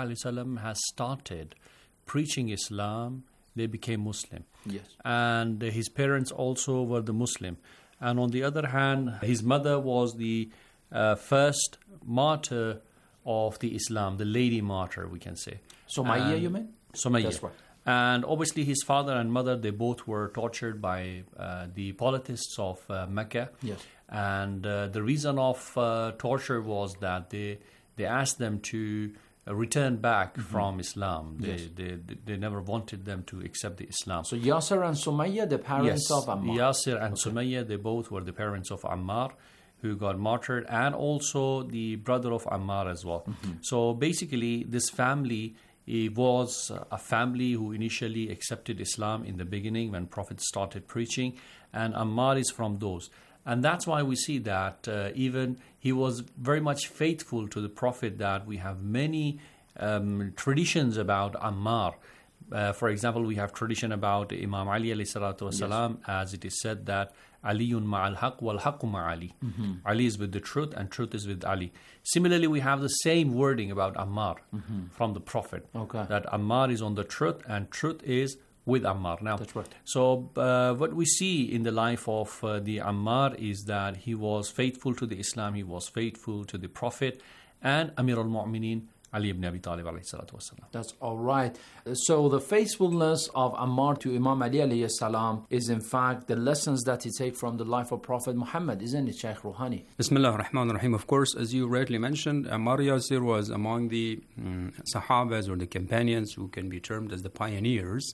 ﷺ has started preaching Islam, they became Muslim. Yes. And his parents also were the Muslim. And on the other hand, his mother was the first martyr of the Islam, the lady martyr, we can say. Sumayya, you mean? Sumayya. That's right. And obviously his father and mother, they both were tortured by the politists of Mecca. Yes. And the reason of torture was that they asked them to return back from Islam. They never wanted them to accept the Islam. So Yasir and Sumayya, the parents of Ammar. Yasir and Sumayya, they both were the parents of Ammar, who got martyred, and also the brother of Ammar as well. So basically, this family was a family who initially accepted Islam in the beginning when Prophet started preaching, and Ammar is from those. And that's why we see that even he was very much faithful to the Prophet, that we have many traditions about Ammar. For example, we have tradition about Imam Ali alayhi salatu wasalam, as it is said that Aliyun ma'al haq wal haqu ma'ali. Ali is with the truth and truth is with Ali. Similarly, we have the same wording about Ammar from the Prophet. Okay. That Ammar is on the truth and truth is with Ammar. Now, that's right. So what we see in the life of the Ammar is that he was faithful to the Islam, he was faithful to the Prophet and Amir al-Mu'mineen, Ali ibn Abi Talib alayhi salatu wasalam. That's all right. So the faithfulness of Ammar to Imam Ali alayhi salam is in fact the lessons that he take from the life of Prophet Muhammad, isn't it, Shaykh Rouhani? Bismillah ar-Rahman ar-Rahim. Of course, as you rightly mentioned, Ammar Yasir was among the Sahabas or the companions who can be termed as the pioneers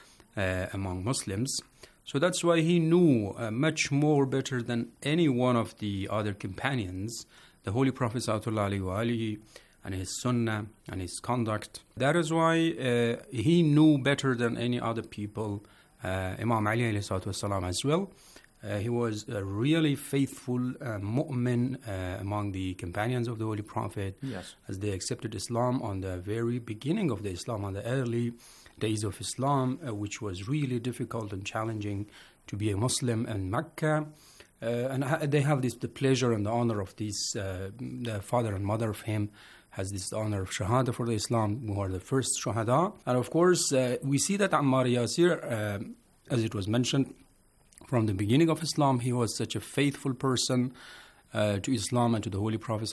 among Muslims. So that's why he knew much more better than any one of the other companions the Holy Prophet sallallahu alaihi wa alihi and his sunnah and his conduct. That is why he knew better than any other people Imam Ali alayhi salatu wasalam as well. He was a really faithful mu'min among the companions of the Holy Prophet, yes, as they accepted Islam on the very beginning of the Islam, on the early days of Islam, which was really difficult and challenging to be a Muslim in Mecca. And they have the pleasure and the honor of this, the father and mother of him has this honor of Shahada for the Islam, who are the first Shahada. And of course, we see that Ammar Yasir, as it was mentioned, from the beginning of Islam, he was such a faithful person to Islam and to the Holy Prophet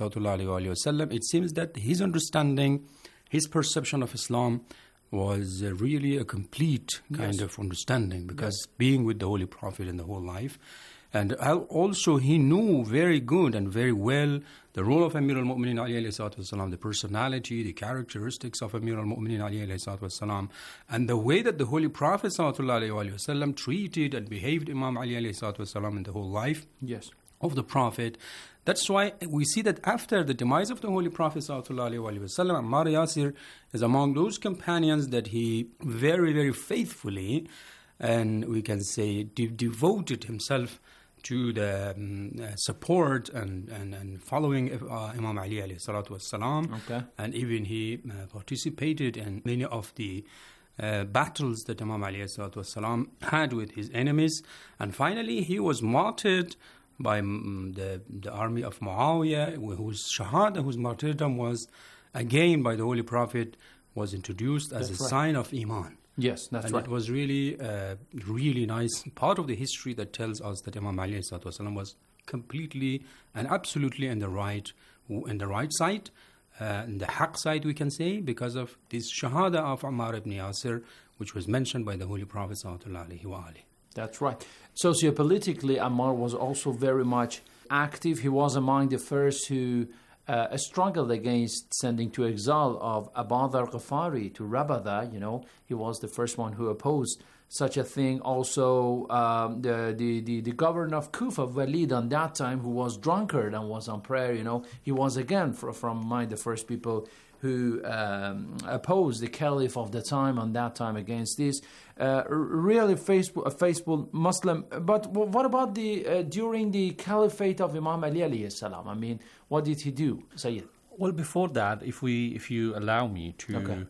ﷺ. It seems that his understanding, his perception of Islam was really a complete kind of understanding, because being with the Holy Prophet in the whole life. And also he knew very good and very well the role of Amir al-Mu'mineen Ali alayhi salatu wasalam, the personality, the characteristics of Amir al-Mu'mineen Ali alayhi salatu wasalam, and the way that the Holy Prophet sallallahu alayhi wasallam treated and behaved Imam Ali alayhi salatu wasalam in the whole life of the Prophet. That's why we see that after the demise of the Holy Prophet sallallahu alayhi wasallam, Ammar Yasir is among those companions that he very, very faithfully, and we can say devoted himself to the support and following Imam Ali alayhi salatu wassalam. Okay. And even he participated in many of the battles that Imam Ali alayhi salatu wassalam had with his enemies. And finally, he was martyred by the army of Muawiyah, whose shahada, whose martyrdom was again by the Holy Prophet, was introduced as a sign of Iman. Yes, that's and right. It was really, really nice part of the history that tells us that Imam Ali was completely and absolutely in the right side, in the haq side, we can say, because of this shahada of Ammar ibn Yasir, which was mentioned by the Holy Prophet sallallahu alaihi wasallam. That's right. Sociopolitically, Ammar was also very much active. He was among the first who struggled against sending to exile of Abu Dharr Ghafari to Rabada. He was the first one who opposed such a thing. Also, the governor of Kufa, Walid, on that time, who was drunkard and was on prayer, he was again from among the first people who opposed the caliph of the time on that time against this. Really faithful Muslim. But what about during the caliphate of Imam Ali alayhi salam? I mean, what did he do, Sayyid? Well, before that, if you allow me to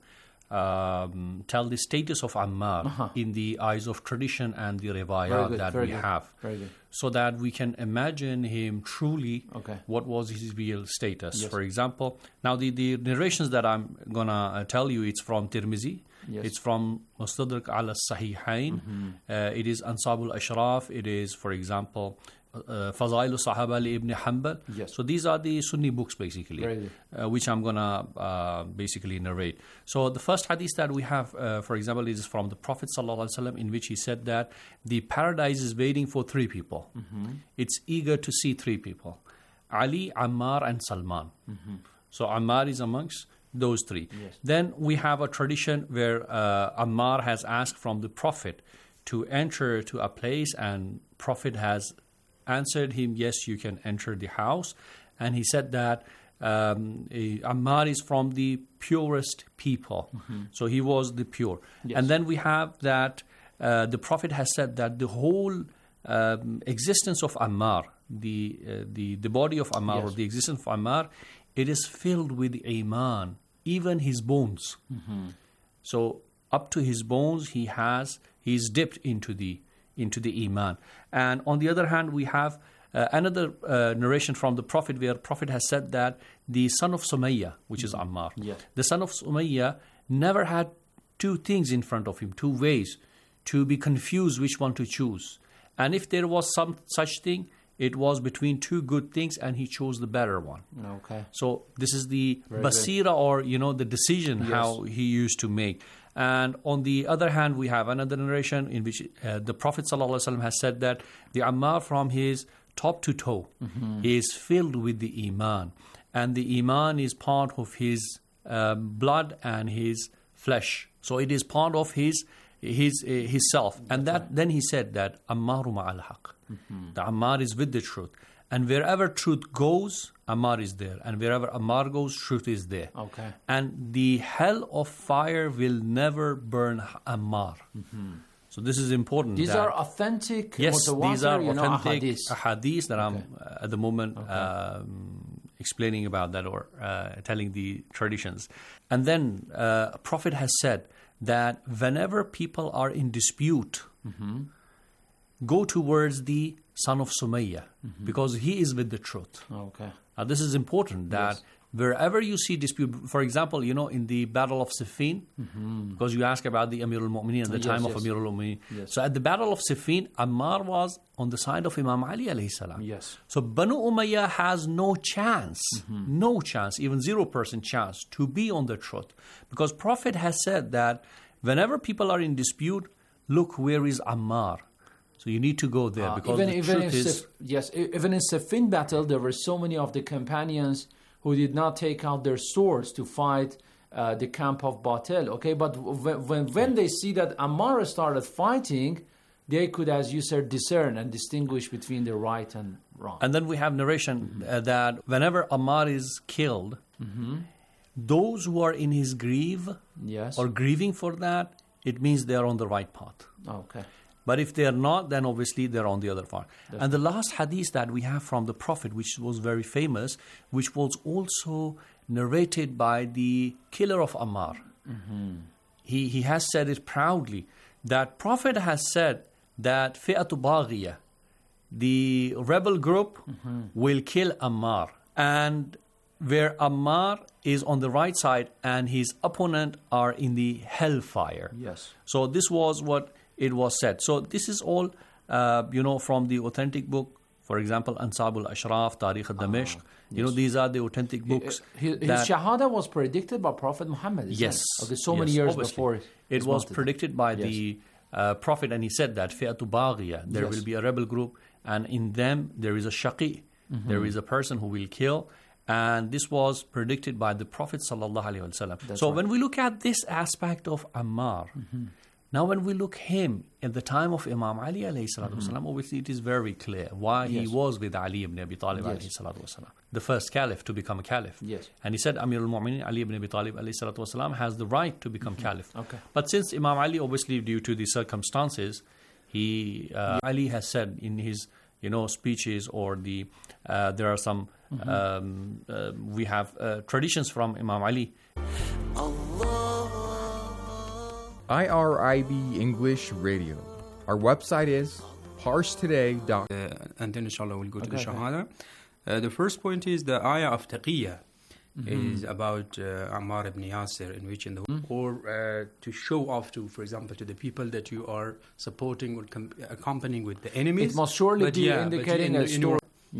tell the status of Ammar in the eyes of tradition and the riwayat that we have, so that we can imagine him truly what was his real status. Yes. For example, now the narrations that I'm going to tell you, it's from Tirmizi, it's from Mustadrak al-Sahihain, it is Ansab al-Ashraf, it is, for example, Fazailu Sahaba li Ibn Hanbal. Yes. So these are the Sunni books basically, which I'm going to basically narrate. So the first hadith that we have, for example, is from the Prophet ﷺ, in which he said that the paradise is waiting for three people. It's eager to see three people: Ali, Ammar, and Salman. So Ammar is amongst those three. Yes. Then we have a tradition where Ammar has asked from the Prophet to enter to a place, and Prophet has answered him, yes, you can enter the house. And he said that Ammar is from the purest people. So he was the pure. Yes. And then we have that the Prophet has said that the whole existence of Ammar, the body of Ammar, or the existence of Ammar, it is filled with Iman, even his bones. So up to his bones, he's dipped into the Iman. And on the other hand, we have another narration from the Prophet, where Prophet has said that the son of Sumayya, which is Ammar, the son of Sumayya never had two things in front of him, two ways to be confused which one to choose. And if there was some such thing, it was between two good things, and he chose the better one. Okay. So this is the basira, or the decision how he used to make. And on the other hand, we have another narration in which the Prophet ﷺ has said that the Ammar, from his top to toe, is filled with the Iman. And the Iman is part of his blood and his flesh. So it is part of his self. And then he said that Ammaru ma'al haq. The Ammar is with the truth. And wherever truth goes, Ammar is there. And wherever Ammar goes, truth is there. Okay. And the hell of fire will never burn Ammar. So this is important. These are authentic. Yes, these are authentic ahadith that I'm at the moment explaining about that, or telling the traditions. And then Prophet has said that whenever people are in dispute, go towards the son of Sumayya, because he is with the truth. Okay. Now this is important, that wherever you see dispute, for example, in the Battle of Siffin, because you ask about the Amir al-Mu'mineen at the time of Amir al-Mu'mineen. Yes. So at the Battle of Siffin, Ammar was on the side of Imam Ali alayhi salam. Yes. So Banu Umayyah has no chance, no chance, even 0% chance to be on the truth. Because Prophet has said that whenever people are in dispute, look, where is Ammar? So you need to go there, because even in Siffin battle, there were so many of the companions who did not take out their swords to fight the camp of Batil. Okay, but when they see that Ammar started fighting, they could, as you said, discern and distinguish between the right and wrong. And then we have narration that whenever Ammar is killed, those who are in his grief or grieving for that, it means they are on the right path. Okay. But if they are not, then obviously they're on the other part. And the last hadith that we have from the Prophet, which was very famous, which was also narrated by the killer of Ammar. He has said it proudly, that Prophet has said that Fi'atu Baghiya, the rebel group, will kill Ammar. And where Ammar is on the right side and his opponent are in the hellfire. Yes. So this was what it was said. So this is all, from the authentic book, For example, Ansab al-Ashraf, Tariq al-Damashq. You know, these are the authentic books. His Shahada was predicted by Prophet Muhammad. Yes. Okay, so many years obviously. before. It was predicted by the Prophet, and he said that Fi'atu Baghiya, there will be a rebel group, and in them there is a shaqi, there is a person who will kill. And this was predicted by the Prophet sallallahu alaihi wasallam. So when we look at this aspect of Ammar, now when we look him at the time of Imam Ali alayhi salatu wasalam, obviously it is very clear why he was with Ali ibn Abi Talib alayhi salatu wasalam, the first caliph to become a caliph. Yes. And he said Amir al-Mu'minin Ali ibn Abi Talib alayhi salatu wasalam has the right to become caliph. Okay. But since Imam Ali, obviously due to the circumstances, Ali has said in his speeches, or there are some we have traditions from Imam Ali. IRIB English Radio. Our website is parstoday.com. And then inshallah we'll go to the Shahada. The first point is the ayah of Taqiyya is about Ammar ibn Yasir, in which or to show off to, for example, to the people that you are supporting or accompanying with the enemies. It must surely be indicating a story.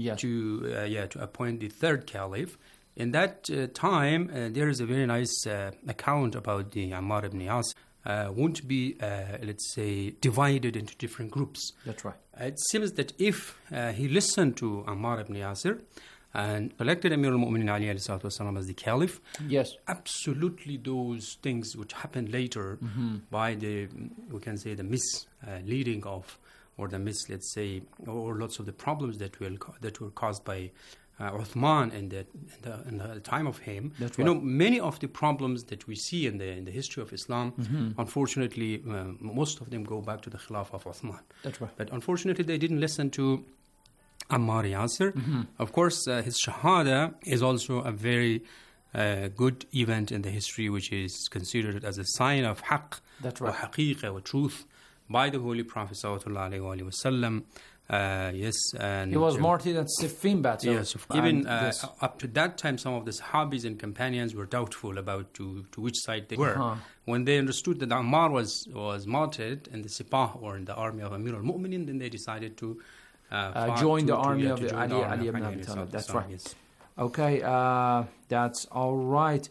To appoint the third caliph. In that time, there is a very nice account about the Ammar ibn Yasir. Won't be, let's say, divided into different groups. That's right. It seems that if he listened to Ammar ibn Yasir and elected Amir al-Mu'minin Ali alayhi salatu wasalam as the caliph, yes, absolutely those things which happened later by the misleading of, or the let's say, or lots of the problems that were caused by Uthman in the time of him. That's right. Many of the problems that we see in the history of Islam, unfortunately, most of them go back to the Khilafah of Uthman. That's right. But unfortunately, they didn't listen to Ammar Yasir. Of course, his Shahada is also a very good event in the history, which is considered as a sign of haqq, or haqiqa, or truth, by the Holy Prophet sallallahu alaihi wasallam. Yes, and he was martyred at Siffin battle. Yes, even up to that time, some of the Sahabis and companions were doubtful about to which side they were. When they understood that Ammar was martyred in the Sipah, or in the army of Amir al-Mu'minin, then they decided to join the army of Ali ibn Abi Talib. That's right. Yes. Okay, that's all right.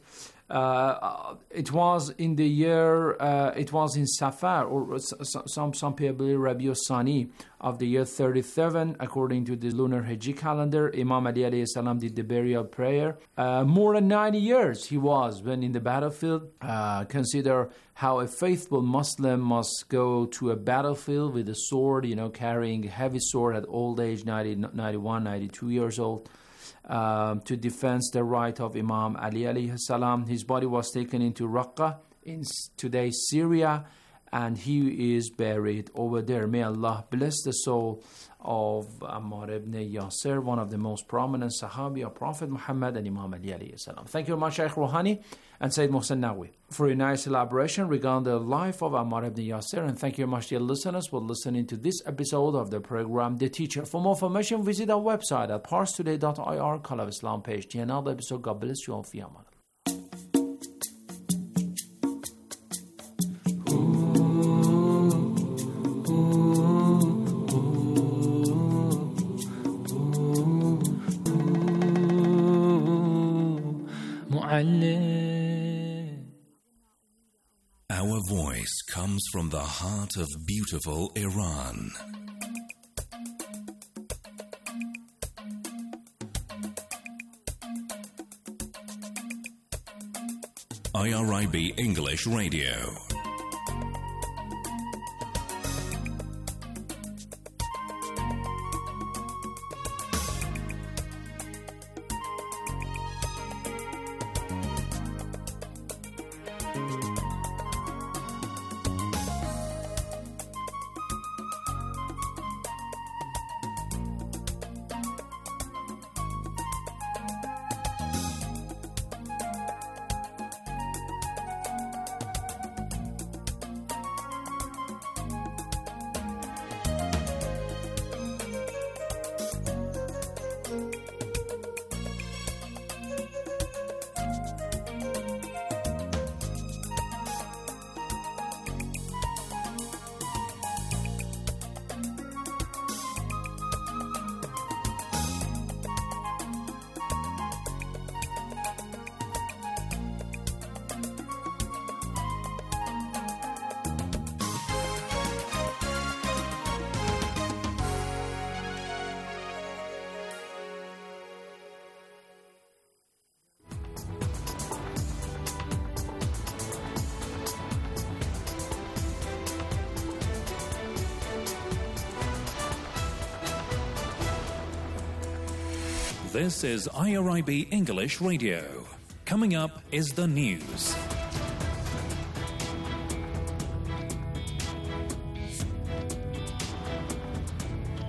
It was in the year, it was in Safar, or some people Rabiul Sani of the year 37, according to the lunar Hijri calendar. Imam Ali alayhi salam did the burial prayer. More than 90 years he was when in the battlefield. Consider how a faithful Muslim must go to a battlefield with a sword, carrying a heavy sword at old age, 91, 92 years old. To defend the right of Imam Ali alayhi salam. His body was taken into Raqqa in today's Syria, and he is buried over there. May Allah bless the soul of Ammar ibn Yasir, one of the most prominent Sahabi of Prophet Muhammad and Imam Ali alayhi salam. Thank you very much, Shaykh Rouhani and Sayyid Mohsen Nawawi, for a nice elaboration regarding the life of Ammar ibn Yasir. And thank you very much, dear listeners, for listening to this episode of the program The Teacher. For more information, visit our website at parstoday.ir, Call of Islam page. To another episode, God bless you all. Fi aman. Our voice comes from the heart of beautiful Iran. IRIB English Radio. This is IRIB English Radio. Coming up is the news.